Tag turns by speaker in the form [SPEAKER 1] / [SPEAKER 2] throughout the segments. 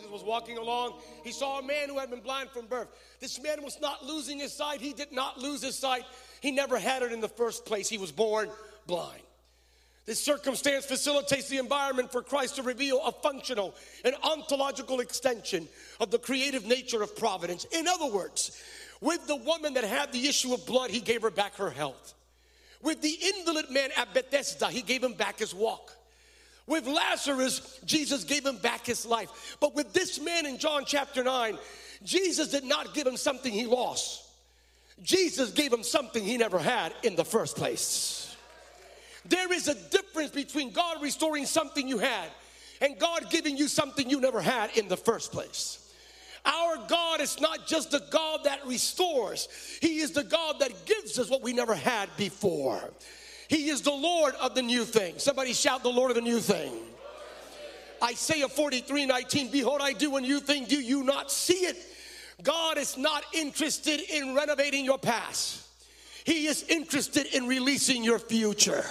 [SPEAKER 1] Jesus was walking along. He saw a man who had been blind from birth. This man was not losing his sight. He did not lose his sight. He never had it in the first place. He was born blind. This circumstance facilitates the environment for Christ to reveal a functional and ontological extension of the creative nature of providence. In other words, with the woman that had the issue of blood, he gave her back her health. With the invalid man at Bethesda, he gave him back his walk. With Lazarus, Jesus gave him back his life. But with this man in John chapter 9, Jesus did not give him something he lost. Jesus gave him something he never had in the first place. There is a difference between God restoring something you had and God giving you something you never had in the first place. Our God is not just the God that restores. He is the God that gives us what we never had before. He is the Lord of the new thing. Somebody shout, the Lord of the new thing. Isaiah 43:19, behold, I do a new thing. Do you not see it? God is not interested in renovating your past. He is interested in releasing your future.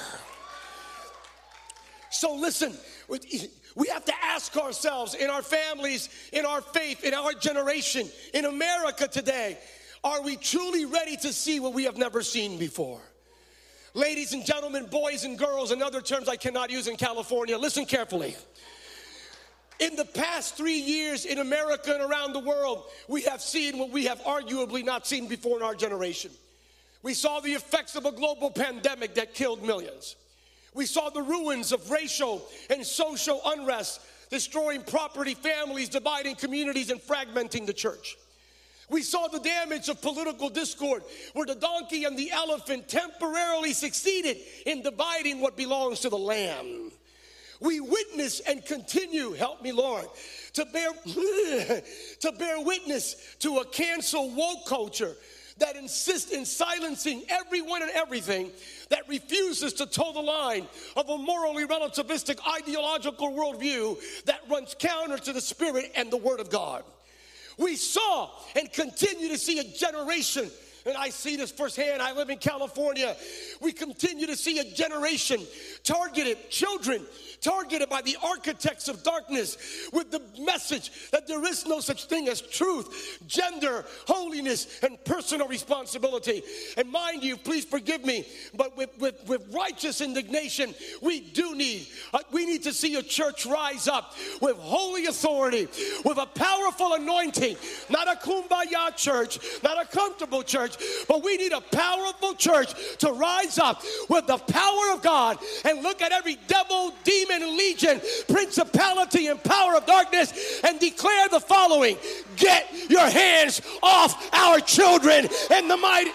[SPEAKER 1] So listen, we have to ask ourselves in our families, in our faith, in our generation, in America today, are we truly ready to see what we have never seen before? Ladies and gentlemen, boys and girls, and other terms I cannot use in California, listen carefully. In the past 3 years in America and around the world, we have seen what we have arguably not seen before in our generation. We saw the effects of a global pandemic that killed millions. We saw the ruins of racial and social unrest, destroying property, families, dividing communities, and fragmenting the church. We saw the damage of political discord, where the donkey and the elephant temporarily succeeded in dividing what belongs to the lamb. We witness and continue, help me Lord, to bear witness to a cancel woke culture that insists in silencing everyone and everything, that refuses to toe the line of a morally relativistic ideological worldview that runs counter to the Spirit and the Word of God. We saw and continue to see a generation, and I see this firsthand. I live in California. We continue to see a generation targeted, children targeted by the architects of darkness with the message that there is no such thing as truth, gender, holiness, and personal responsibility. And mind you, please forgive me, but with righteous indignation, we need to see a church rise up with holy authority, with a powerful anointing, not a kumbaya church, not a comfortable church, but we need a powerful church to rise up with the power of God and look at every devil, demon, legion, principality, and power of darkness and declare the following: get your hands off our children in the mighty.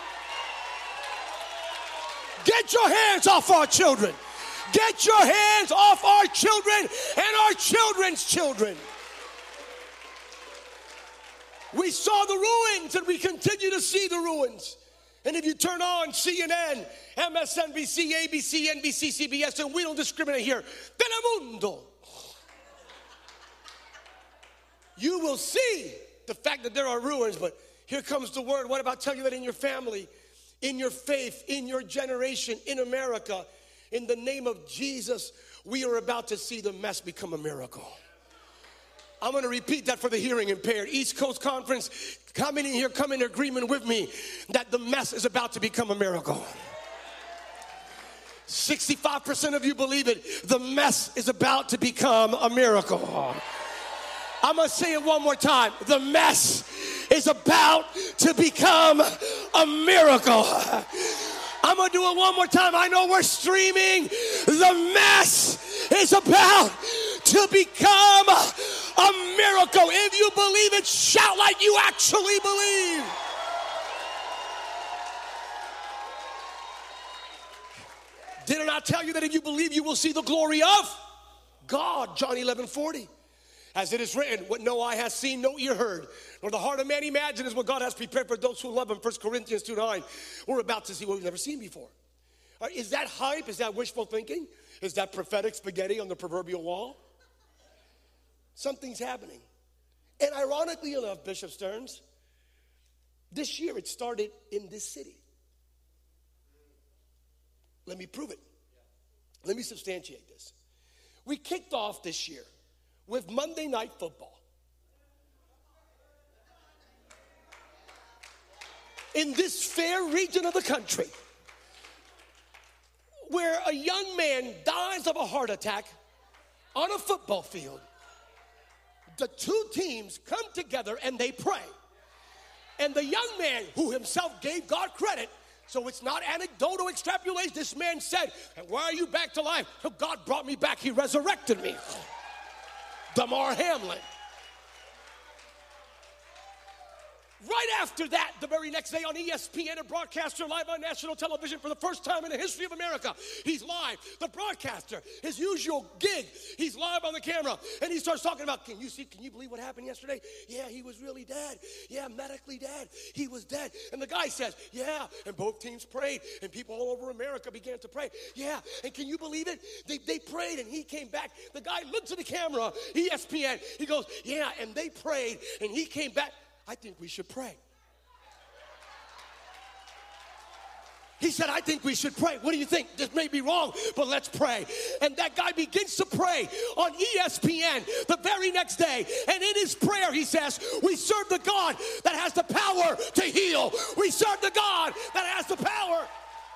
[SPEAKER 1] Get your hands off our children. Get your hands off our children and our children's children. We saw the ruins and we continue to see the ruins. And if you turn on CNN, MSNBC, ABC, NBC, CBS, and we don't discriminate here, Telemundo, you will see the fact that there are ruins. But here comes the word. What about telling you that in your family, in your faith, in your generation, in America, in the name of Jesus, we are about to see the mess become a miracle. I'm going to repeat that for the hearing impaired. East Coast Conference, come in here, come in agreement with me that the mess is about to become a miracle. 65% of you believe it. The mess is about to become a miracle. I'm going to say it one more time. The mess is about to become a miracle. I'm going to do it one more time. I know we're streaming. The mess is about to become a miracle. If you believe it, shout like you actually believe. Didn't I tell you that if you believe, you will see the glory of God? John 11:40. As it is written, what no eye has seen, no ear heard, nor the heart of man imagined is what God has prepared for those who love him. 1 Corinthians 2:9. We're about to see what we've never seen before. Is that hype? Is that wishful thinking? Is that prophetic spaghetti on the proverbial wall? Something's happening. And ironically enough, Bishop Stearns, this year it started in this city. Let me prove it. Let me substantiate this. We kicked off this year with Monday Night Football. in this fair region of the country where a young man dies of a heart attack on a football field. The two teams come together and they pray. And the young man, who himself gave God credit, so it's not anecdotal extrapolation, this man said, "And why are you back to life?" "So God brought me back. He resurrected me." Damar Hamlin. Right after that, the very next day on ESPN, a broadcaster live on national television for the first time in the history of America. He's live. The broadcaster, his usual gig, he's live on the camera, and he starts talking about, can you believe what happened yesterday? Yeah, he was really dead. Yeah, medically dead. He was dead. And the guy says, yeah, and both teams prayed, and people all over America began to pray. Yeah, and can you believe it? They prayed, and he came back. The guy looked to the camera, ESPN, he goes, yeah, and they prayed, and he came back. I think we should pray. He said, I think we should pray. What do you think? This may be wrong, but let's pray. And that guy begins to pray on ESPN the very next day. And in his prayer, he says, we serve the God that has the power to heal. We serve the God that has the power.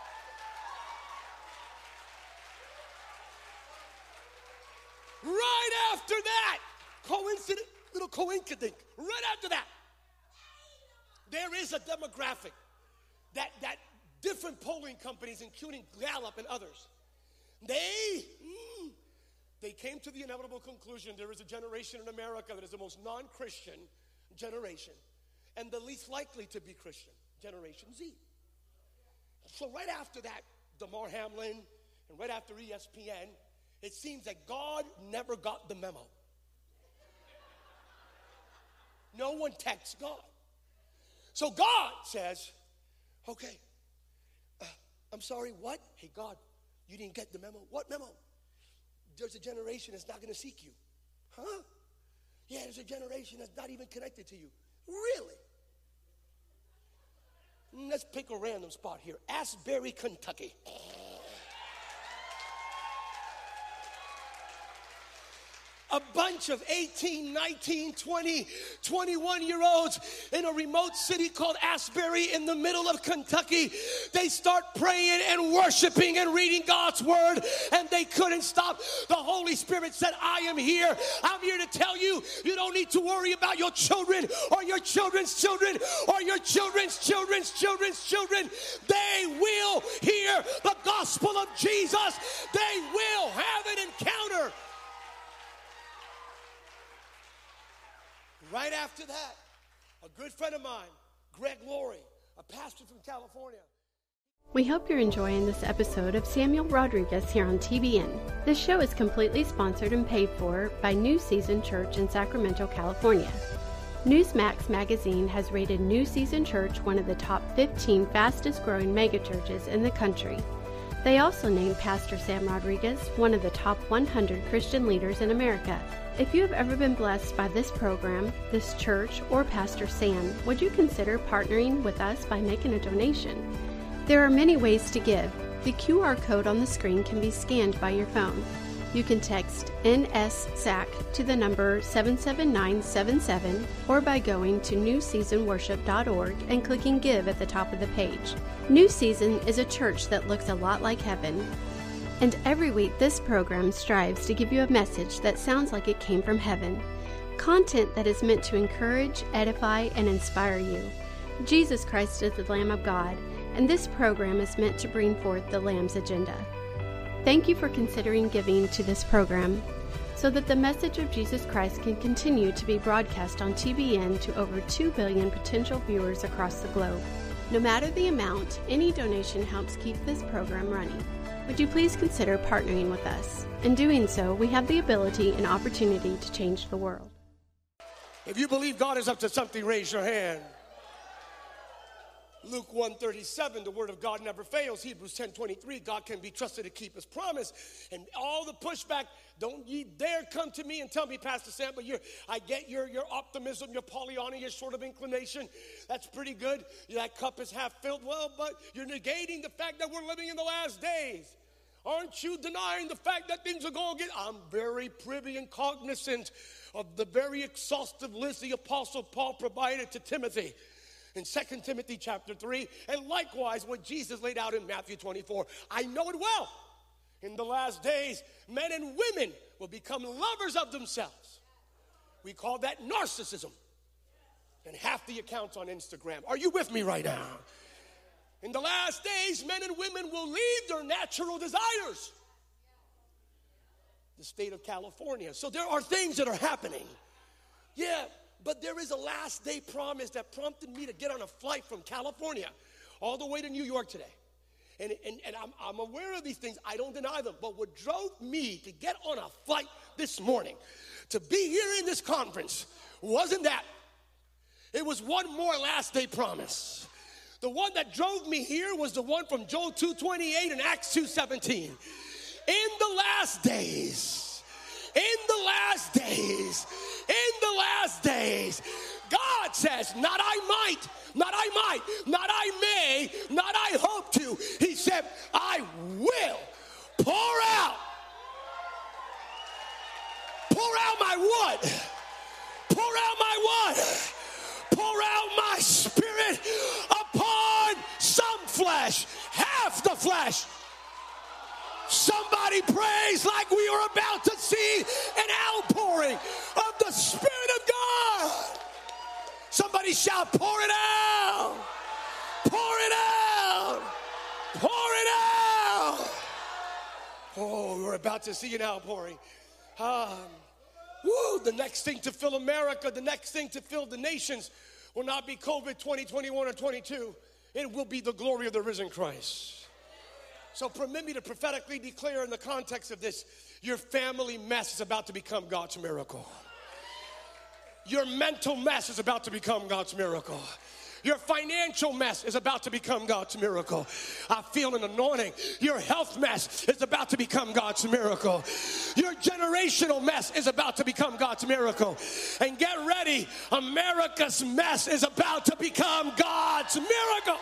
[SPEAKER 1] Right after that, little coincidence, right after that, there is a demographic that different polling companies, including Gallup and others, they came to the inevitable conclusion there is a generation in America that is the most non-Christian generation and the least likely to be Christian, Generation Z. So right after that, Damar Hamlin, and right after ESPN, it seems that God never got the memo. No one texts God. So God says, okay, I'm sorry, what? Hey, God, you didn't get the memo. What memo? There's a generation that's not going to seek you. Huh? Yeah, there's a generation that's not even connected to you. Really? Let's pick a random spot here. Asbury, Kentucky. A bunch of 18, 19, 20, 21-year-olds in a remote city called Asbury in the middle of Kentucky. They start praying and worshiping and reading God's word, and they couldn't stop. The Holy Spirit said, I am here. I'm here to tell you, you don't need to worry about your children or your children's children or your children's children's children's children. They will hear the gospel of Jesus. They will have an encounter. Right after that, a good friend of mine, Greg Laurie, a pastor from California.
[SPEAKER 2] We hope you're enjoying this episode of Samuel Rodriguez here on TBN. This show is completely sponsored and paid for by New Season Church in Sacramento, California. Newsmax magazine has rated New Season Church one of the top 15 fastest growing megachurches in the country. They also named Pastor Sam Rodriguez one of the top 100 Christian leaders in America. If you have ever been blessed by this program, this church, or Pastor Sam, would you consider partnering with us by making a donation? There are many ways to give. The QR code on the screen can be scanned by your phone. You can text NSSAC to the number 77977 or by going to newseasonworship.org and clicking Give at the top of the page. New Season is a church that looks a lot like heaven. And every week this program strives to give you a message that sounds like it came from heaven. Content that is meant to encourage, edify, and inspire you. Jesus Christ is the Lamb of God, and this program is meant to bring forth the Lamb's agenda. Thank you for considering giving to this program so that the message of Jesus Christ can continue to be broadcast on TBN to over 2 billion potential viewers across the globe. No matter the amount, any donation helps keep this program running. Would you please consider partnering with us? In doing so, we have the ability and opportunity to change the world.
[SPEAKER 1] If you believe God is up to something, raise your hand. Luke 1:37, the word of God never fails. Hebrews 10:23, God can be trusted to keep his promise. And all the pushback, don't ye dare come to me and tell me, Pastor Sam, but I get your optimism, your Pollyanna, your sort of inclination. That's pretty good. That cup is half filled. Well, but you're negating the fact that we're living in the last days. Aren't you denying the fact that things are going to get? I'm very privy and cognizant of the very exhaustive list the Apostle Paul provided to Timothy. in 2 Timothy chapter 3, and likewise what Jesus laid out in Matthew 24. I know it well. In the last days, men and women will become lovers of themselves. We call that narcissism. And half the accounts on Instagram. Are you with me right now? In the last days, men and women will leave their natural desires. The state of California. So there are things that are happening. Yeah, but there is a last day promise that prompted me to get on a flight from California all the way to New York today. And I'm aware of these things. I don't deny them. But what drove me to get on a flight this morning to be here in this conference wasn't that. It was one more last day promise. The one that drove me here was the one from Joel 2:28 and Acts 2:17. In the last days, God says, not I might, not I may, not I hope to. He said, I will pour out my what? Pour out my spirit upon some flesh, half the flesh. Somebody praise like we are about to see an outpouring of the Spirit of God. Somebody shout, pour it out. Pour it out. Pour it out. Oh, we're about to see an outpouring. The next thing to fill America, the next thing to fill the nations will not be COVID 2021 or 22. It will be the glory of the risen Christ. So permit me to prophetically declare in the context of this, your family mess is about to become God's miracle. Your mental mess is about to become God's miracle. Your financial mess is about to become God's miracle. I feel an anointing. Your health mess is about to become God's miracle. Your generational mess is about to become God's miracle. And get ready, America's mess is about to become God's miracle.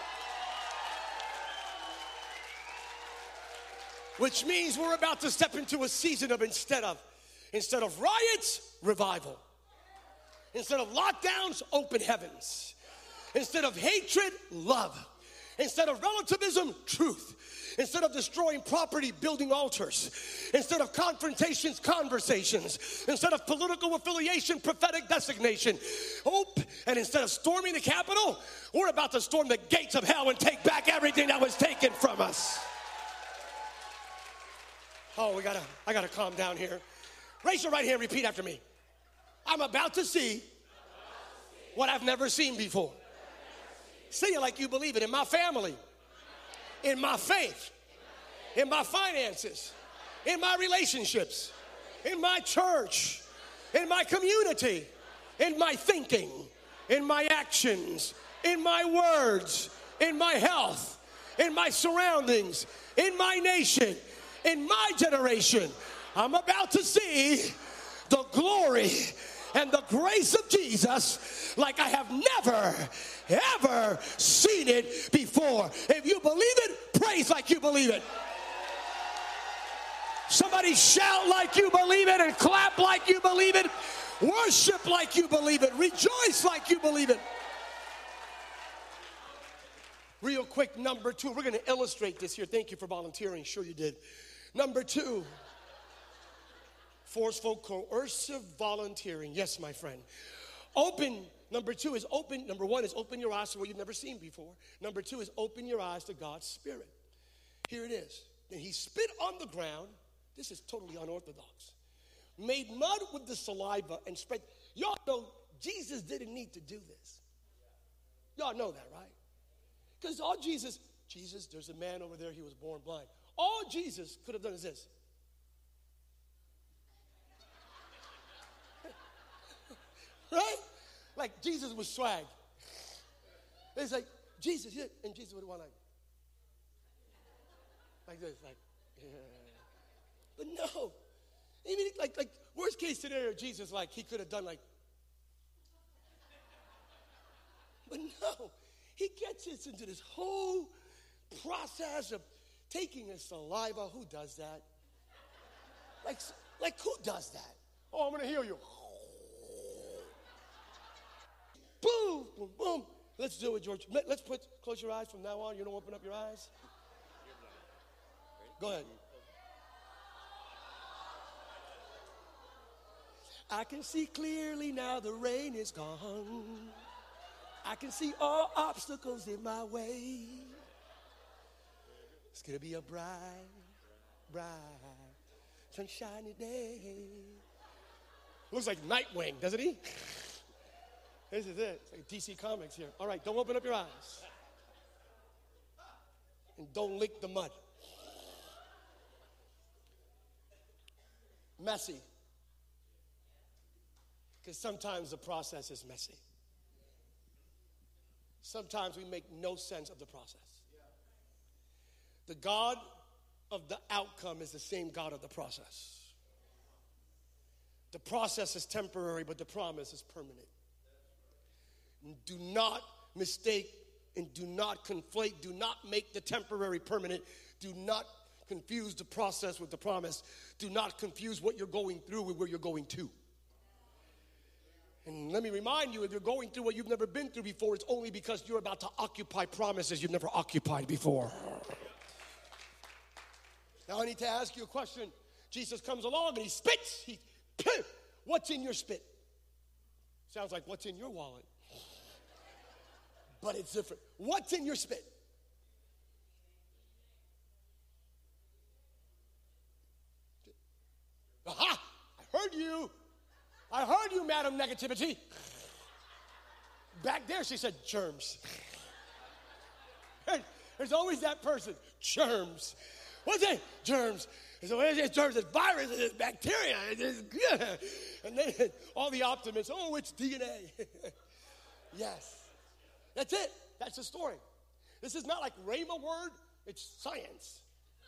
[SPEAKER 1] Which means we're about to step into a season of instead of riots, revival. Instead of lockdowns, open heavens. Instead of hatred, love. Instead of relativism, truth. Instead of destroying property, building altars. Instead of confrontations, conversations. Instead of political affiliation, prophetic designation. Hope. And instead of storming the Capitol, we're about to storm the gates of hell and take back everything that was taken from us. Oh, I gotta calm down here. Raise your right hand, repeat after me. I'm about to see what I've never seen before. Say it like you believe it. In my family, in my faith, in my finances, in my relationships, in my church, in my community, in my thinking, in my actions, in my words, in my health, in my surroundings, in my nation, in my generation. I'm about to see the glory and the grace of Jesus like I have never, ever seen it before. If you believe it, praise like you believe it. Somebody shout like you believe it and clap like you believe it. Worship like you believe it. Rejoice like you believe it. Real quick, number 2. We're going to illustrate this here. Thank you for volunteering. Sure you did. Number 2. Forceful, coercive volunteering. Yes, my friend. Number 2 is open. Number 1 is open your eyes to what you've never seen before. Number 2 is open your eyes to God's Spirit. Here it is. Then he spit on the ground. This is totally unorthodox. Made mud with the saliva and spread. Y'all know Jesus didn't need to do this. Y'all know that, right? Because all Jesus, there's a man over there, he was born blind. All Jesus could have done is this. Right? Like Jesus was swag. It's like, Jesus, yeah. And Jesus would have went like this, like, yeah. But no. Even like worst case scenario, Jesus, like, he could have done like. But no. He gets us into this whole process of taking his saliva. Who does that? Like who does that? Oh, I'm going to heal you. Boom, boom, boom. Let's do it, George. Let's close your eyes from now on. You don't open up your eyes. Go ahead. I can see clearly now the rain is gone. I can see all obstacles in my way. It's going to be a bright, bright, sunshiny day. Looks like Nightwing, doesn't he? This is it. It's like DC Comics here. All right, don't open up your eyes. And don't lick the mud. Messy. Because sometimes the process is messy. Sometimes we make no sense of the process. The God of the outcome is the same God of the process. The process is temporary, but the promise is permanent. Do not mistake and do not conflate. Do not make the temporary permanent. Do not confuse the process with the promise. Do not confuse what you're going through with where you're going to. And let me remind you, if you're going through what you've never been through before, it's only because you're about to occupy promises you've never occupied before. Now I need to ask you a question. Jesus comes along and he spits. What's in your spit? Sounds like what's in your wallet. But it's different. What's in your spit? Aha! I heard you, Madam Negativity. Back there, she said, germs. There's always that person, germs. What's it? Germs. It's germs, it's virus, it's bacteria, it's good. And then all the optimists, oh, it's DNA. Yes. That's it. That's the story. This is not like Rhema word. It's science.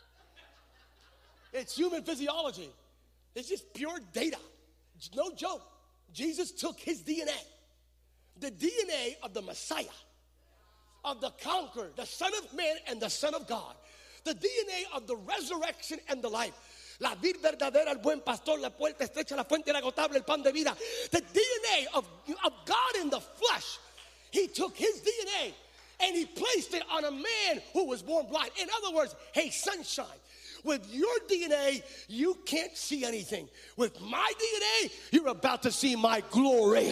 [SPEAKER 1] It's human physiology. It's just pure data. It's no joke. Jesus took his DNA, the DNA of the Messiah, of the conqueror, the Son of Man and the Son of God, the DNA of the resurrection and the life. La vid verdadera, el buen pastor, la puerta estrecha, la fuente inagotable, el pan de vida. The DNA of God in the flesh. He took his DNA and he placed it on a man who was born blind. In other words, hey, sunshine. With your DNA, you can't see anything. With my DNA, you're about to see my glory.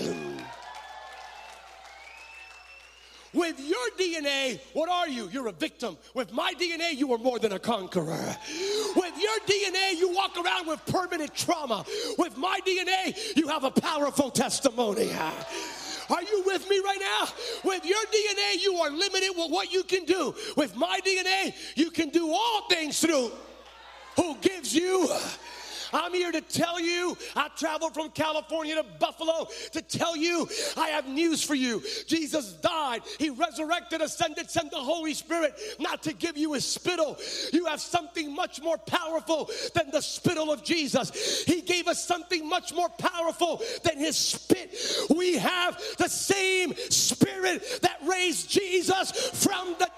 [SPEAKER 1] With your DNA, what are you? You're a victim. With my DNA, you are more than a conqueror. With your DNA, you walk around with permanent trauma. With my DNA, you have a powerful testimony. Are you with me right now? With your DNA, you are limited with what you can do. With my DNA, you can do all things through who gives you. I'm here to tell you, I traveled from California to Buffalo to tell you, I have news for you. Jesus died. He resurrected, ascended, sent the Holy Spirit, not to give you his spittle. You have something much more powerful than the spittle of Jesus. He gave us something much more powerful than his spit. We have the same Spirit that raised Jesus from the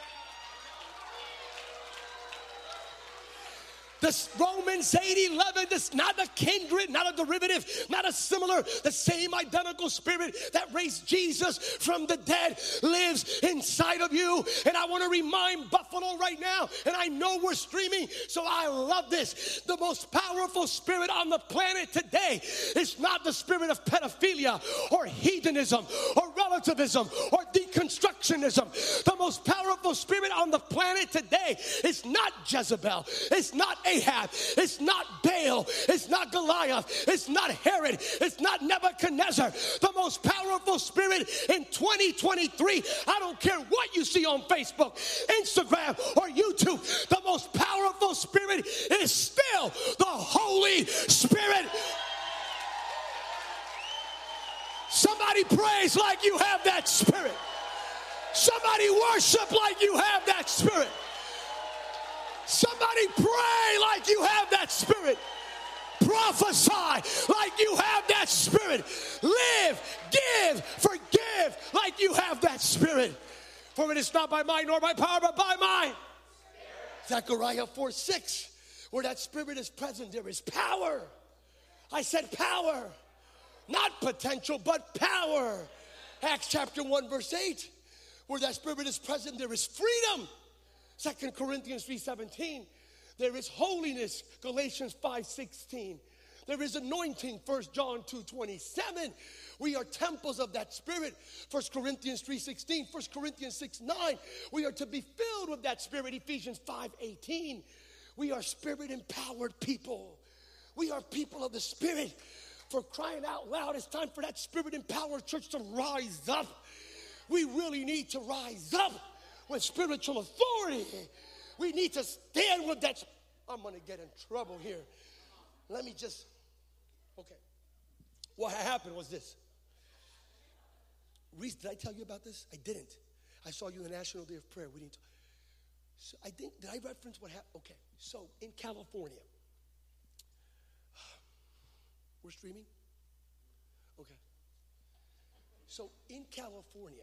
[SPEAKER 1] This Romans 8:11, this not a kindred, not a derivative, not a similar, the same identical Spirit that raised Jesus from the dead lives inside of you. And I want to remind Buffalo right now, and I know we're streaming, so I love this. The most powerful spirit on the planet today is not the spirit of pedophilia or hedonism or relativism or deconstructionism. The most powerful spirit on the planet today is not Jezebel. It's not Ahab. It's not Baal. It's not Goliath. It's not Herod. It's not Nebuchadnezzar. The most powerful spirit in 2023, I don't care what you see on Facebook, Instagram, or YouTube, the most powerful spirit is still the Holy Spirit. Somebody praise like you have that spirit. Somebody worship like you have that spirit. Somebody pray like you have that spirit. Prophesy like you have that spirit. Live, give, forgive like you have that spirit. For it is not by might nor by power, but by mine. Zechariah 4:6, where that spirit is present, there is power. I said power. Not potential, but power. Acts chapter 1, verse 8. Where that Spirit is present, there is freedom. 2 Corinthians 3:17. There is holiness. Galatians 5:16. There is anointing. 1 John 2:27. We are temples of that Spirit. 1 Corinthians 3:16. 1 Corinthians 6:9. We are to be filled with that Spirit. Ephesians 5:18. We are Spirit-empowered people. We are people of the Spirit. For crying out loud, it's time for that Spirit-empowered church to rise up. We really need to rise up with spiritual authority. We need to stand with that. I'm going to get in trouble here. Let me just, okay. What happened was this. Reese, did I tell you about this? I didn't. I saw you in the National Day of Prayer. We didn't. So I think, did I reference what happened? Okay. So in California, we're streaming? Okay. So in California,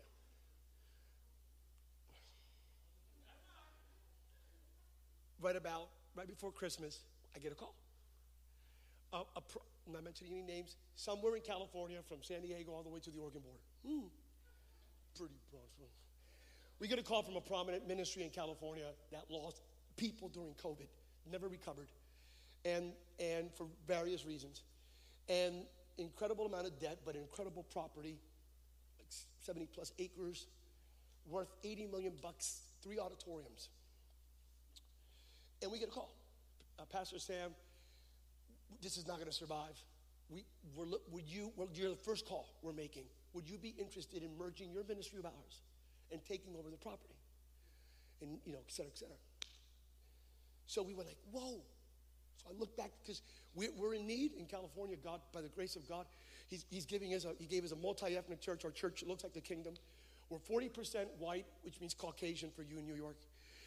[SPEAKER 1] right before Christmas, I get a call. I'm not mentioning any names. Somewhere in California, from San Diego all the way to the Oregon border. Pretty broad. We get a call from a prominent ministry in California that lost people during COVID, never recovered, and for various reasons. And incredible amount of debt, but incredible property, like 70 plus acres, worth $80 million, 3 auditoriums. And we get a call. Pastor Sam, this is not going to survive. You're the first call we're making. Would you be interested in merging your ministry with ours and taking over the property? And, et cetera, et cetera. So we were like, whoa. So I look back because we're in need in California. God, by the grace of God, he gave us a multi-ethnic church. Our church looks like the kingdom. We're 40% white, which means Caucasian for you in New York.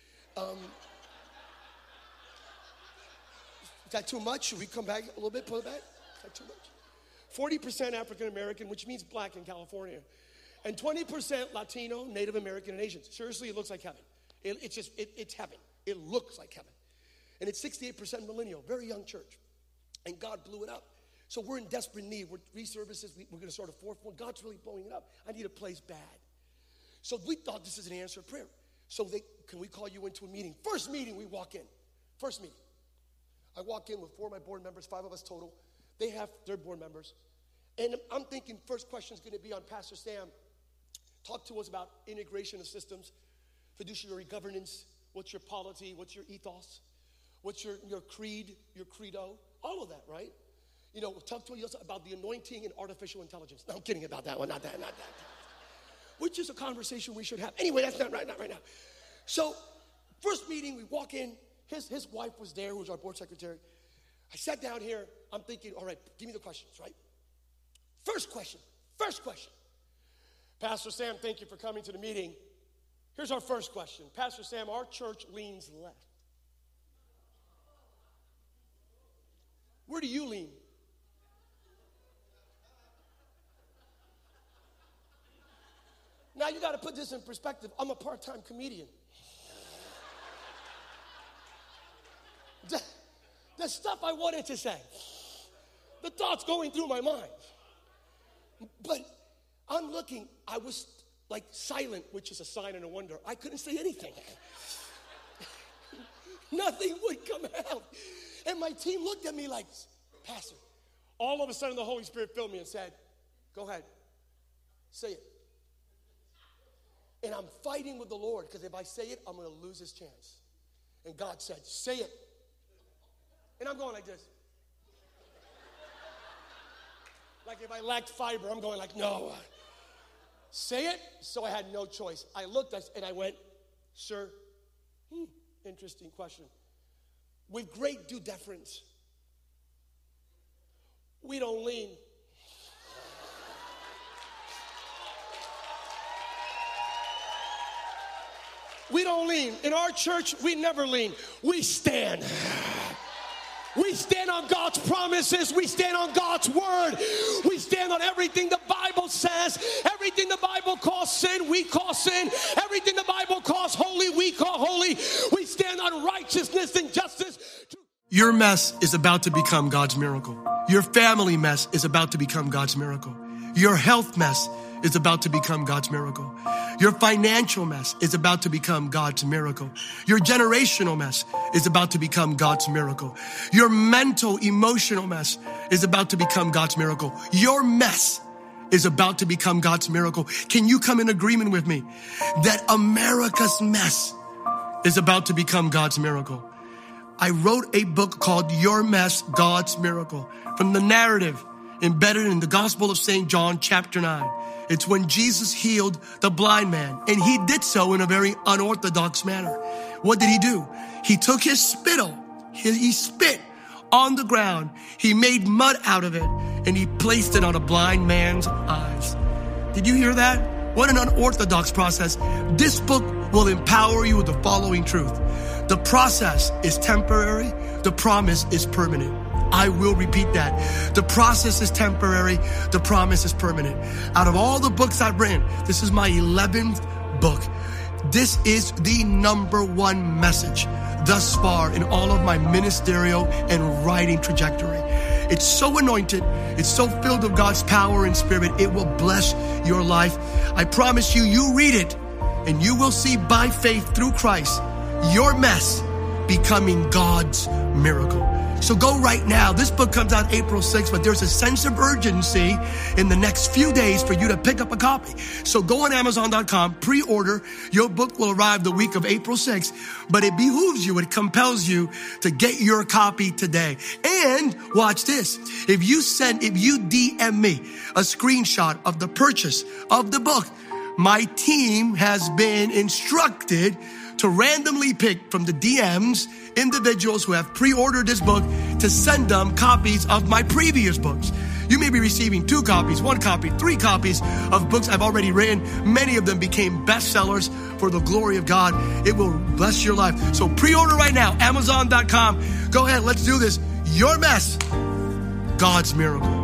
[SPEAKER 1] Is that too much? Should we come back a little bit, pull it back? Is that too much? 40% African American, which means black in California. And 20% Latino, Native American, and Asians. Seriously, it looks like heaven. It's heaven. It looks like heaven. And it's 68% millennial, very young church. And God blew it up. So we're in desperate need. We're 3 services. We're going to start a 4th one. God's really blowing it up. I need a place bad. So we thought this is an answer of prayer. So can we call you into a meeting? First meeting, we walk in. First meeting. I walk in with 4 of my board members, 5 of us total. They have their board members. And I'm thinking first question is going to be on Pastor Sam. Talk to us about integration of systems, fiduciary governance. What's your polity? What's your ethos? What's your creed, your credo? All of that, right? Talk to us about the anointing and artificial intelligence. No, I'm kidding about that one. Not that. Which is a conversation we should have. Anyway, that's not right now. So, first meeting, we walk in. His wife was there, who was our board secretary. I sat down here. I'm thinking, all right, give me the questions, right? First question. Pastor Sam, thank you for coming to the meeting. Here's our first question. Pastor Sam, our church leans left. Where do you lean? Now you got to put this in perspective. I'm a part-time comedian. The stuff I wanted to say, the thoughts going through my mind. But I'm looking, I was like silent, which is a sign and a wonder. I couldn't say anything. Nothing would come out. And my team looked at me like, Pastor. All of a sudden the Holy Spirit filled me and said, go ahead, say it. And I'm fighting with the Lord because if I say it, I'm going to lose his chance. And God said, say it. And I'm going like this. Like if I lacked fiber, I'm going like, no. Say it. So I had no choice. I looked and I went, sir, interesting question. With great due deference, we don't lean. We don't lean. In our church, we never lean. We stand. We stand on God's promises. We stand on God's word. We stand on everything the Bible says. Everything the Bible calls sin, we call sin. Everything the Bible calls holy, we call holy. We stand on righteousness and justice.
[SPEAKER 3] Your mess is about to become God's miracle. Your family mess is about to become God's miracle. Your health mess is about to become God's miracle. Your financial mess is about to become God's miracle. Your generational mess is about to become God's miracle. Your mental, emotional mess is about to become God's miracle. Your mess is about to become God's miracle. Can you come in agreement with me that America's mess is about to become God's miracle? I wrote a book called Your Mess, God's Miracle, from the narrative embedded in the Gospel of St. John, chapter 9. It's when Jesus healed the blind man, and he did so in a very unorthodox manner. What did he do? He took his spittle, he spit on the ground, he made mud out of it, and he placed it on a blind man's eyes. Did you hear that? What an unorthodox process. This book will empower you with the following truth. The process is temporary, the promise is permanent. I will repeat that. The process is temporary, the promise is permanent. Out of all the books I've written, this is my 11th book. This is the number one message thus far in all of my ministerial and writing trajectory. It's so anointed. It's so filled with God's power and spirit. It will bless your life. I promise you, you read it and you will see by faith through Christ, your mess becoming God's miracle. So go right now. This book comes out April 6th, but there's a sense of urgency in the next few days for you to pick up a copy. So go on Amazon.com, pre-order. Your book will arrive the week of April 6th, but it behooves you, it compels you to get your copy today. And watch this. If you DM me a screenshot of the purchase of the book, my team has been instructed to randomly pick from the DMs individuals who have pre-ordered this book to send them copies of my previous books. You may be receiving 2 copies, 1 copy, 3 copies of books I've already written. Many of them became bestsellers for the glory of God. It will bless your life. So pre-order right now, Amazon.com. Go ahead, let's do this. Your mess, God's miracle.